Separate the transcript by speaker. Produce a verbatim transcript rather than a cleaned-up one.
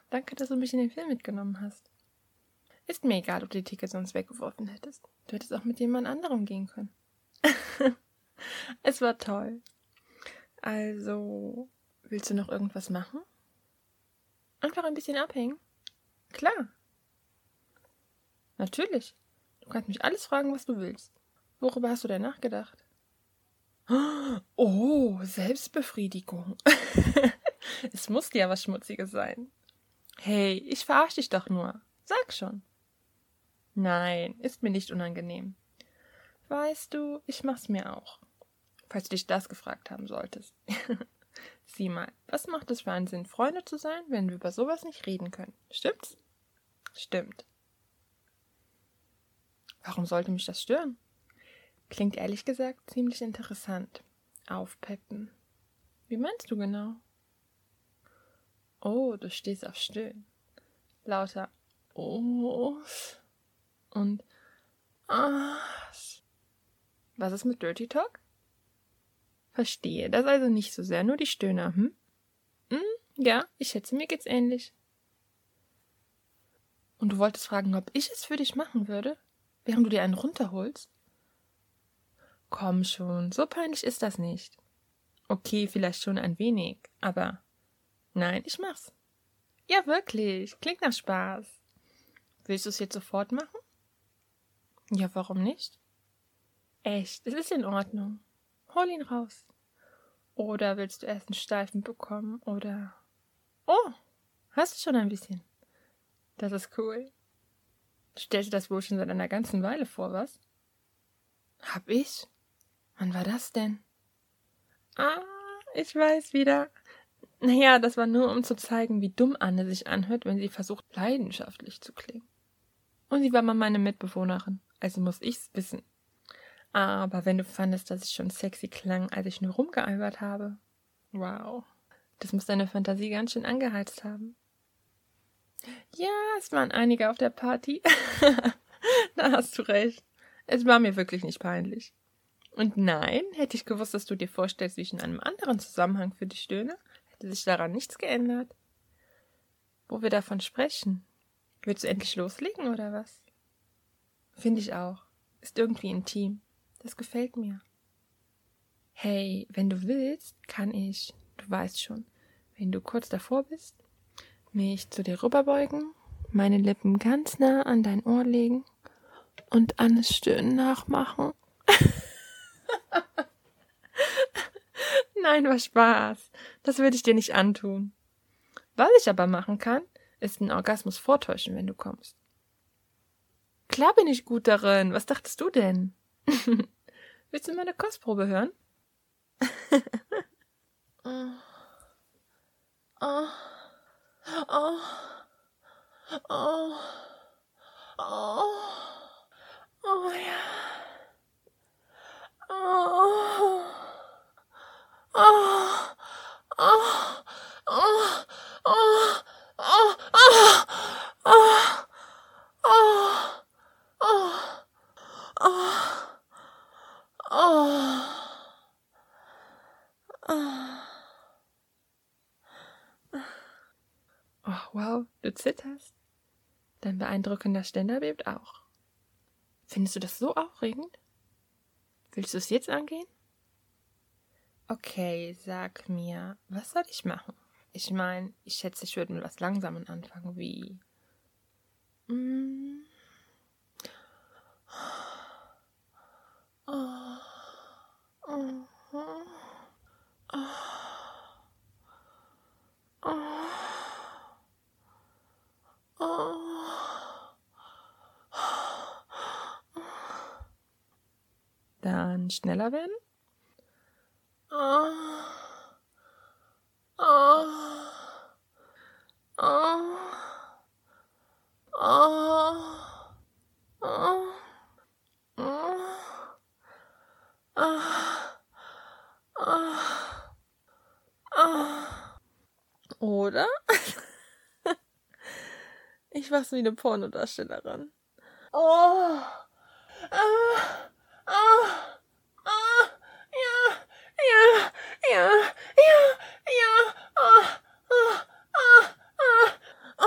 Speaker 1: Danke, dass du mich in den Film mitgenommen hast. Ist mir egal, ob du die Tickets sonst weggeworfen hättest. Du hättest auch mit jemand anderem gehen können. Es war toll. Also, willst du noch irgendwas machen? Einfach ein bisschen abhängen? Klar. Natürlich. Du kannst mich alles fragen, was du willst. Worüber hast du denn nachgedacht? Oh, Selbstbefriedigung. Es muss ja was Schmutziges sein. Hey, ich verarsche dich doch nur. Sag schon. Nein, ist mir nicht unangenehm. Weißt du, ich mach's mir auch. Falls du dich das gefragt haben solltest. Sieh mal, was macht es für einen Sinn, Freunde zu sein, wenn wir über sowas nicht reden können? Stimmt's? Stimmt. Warum sollte mich das stören? Klingt ehrlich gesagt ziemlich interessant. Aufpeppen. Wie meinst du genau? Oh, du stehst auf Stöhnen. Lauter Ohs und Ahs. Was ist mit Dirty Talk? Verstehe, das also nicht so sehr, nur die Stöhner, hm? Hm, ja, ich schätze, mir geht's ähnlich. Und du wolltest fragen, ob ich es für dich machen würde, während du dir einen runterholst? Komm schon, so peinlich ist das nicht. Okay, vielleicht schon ein wenig, aber nein, ich mach's. Ja, wirklich, klingt nach Spaß. Willst du es jetzt sofort machen? Ja, warum nicht? Echt, es ist in Ordnung. Hol ihn raus. Oder willst du erst einen Steifen bekommen, oder... Oh, hast du schon ein bisschen. Das ist cool. Du stellst dir das wohl schon seit einer ganzen Weile vor, was? Hab ich? Wann war das denn? Ah, ich weiß wieder. Naja, das war nur, um zu zeigen, wie dumm Anne sich anhört, wenn sie versucht, leidenschaftlich zu klingen. Und sie war mal meine Mitbewohnerin, also muss ich's wissen. Aber wenn du fandest, dass ich schon sexy klang, als ich nur rumgealbert habe, wow, das muss deine Fantasie ganz schön angeheizt haben. Ja, es waren einige auf der Party. Da hast du recht. Es war mir wirklich nicht peinlich. Und nein, hätte ich gewusst, dass du dir vorstellst, wie ich in einem anderen Zusammenhang für dich stöhne, hätte sich daran nichts geändert. Wo wir davon sprechen. Willst du endlich loslegen, oder was? Finde ich auch. Ist irgendwie intim. Das gefällt mir. Hey, wenn du willst, kann ich, du weißt schon, wenn du kurz davor bist, mich zu dir rüberbeugen, meine Lippen ganz nah an dein Ohr legen und Annes Stöhnen nachmachen. Nein, war Spaß. Das würde ich dir nicht antun. Was ich aber machen kann, ist einen Orgasmus vortäuschen, wenn du kommst. Klar bin ich gut darin. Was dachtest du denn? Willst du meine Kostprobe hören? oh. Oh. Oh. Oh. Oh. Oh ja. Oh. Oh. Oh. Oh. Oh. Oh. Oh. Oh. Oh. Oh. Oh. Oh, wow, du zitterst. Dein beeindruckender Ständer bebt auch. Findest du das so aufregend? Willst du es jetzt angehen? Okay, sag mir, was soll ich machen? Ich meine, ich schätze, ich würde mit was Langsamem anfangen, wie... Mm. Oh. Oh. Oh. Oh. Oh. Dann schneller werden. Oh. Oh. Oh. Oh. Oh. Oh. Oh. Oh. Oder? Ich mach's wie eine Pornodarstellerin. Oh. Ah. Ah. Ah. Ja. Ja. Ja. Ja. Ja. Ah. Ah. Ah. Ah.